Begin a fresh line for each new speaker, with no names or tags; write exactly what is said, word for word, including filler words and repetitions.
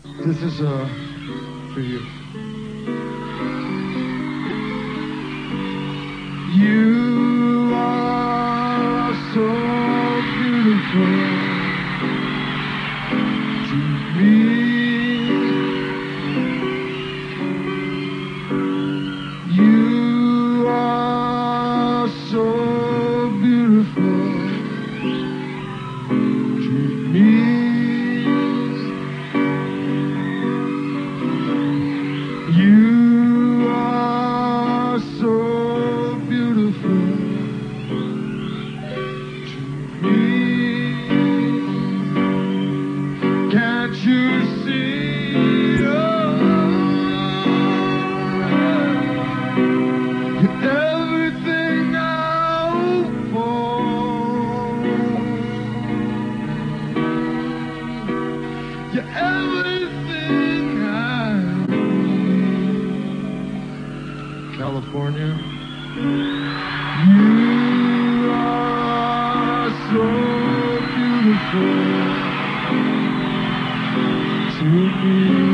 This is uh for you. You are so beautiful to me. You are so beautiful to me. You are so beautiful to me. Can't you see? Oh, you're everything I hope for. You're everything I California. You are so beautiful to me.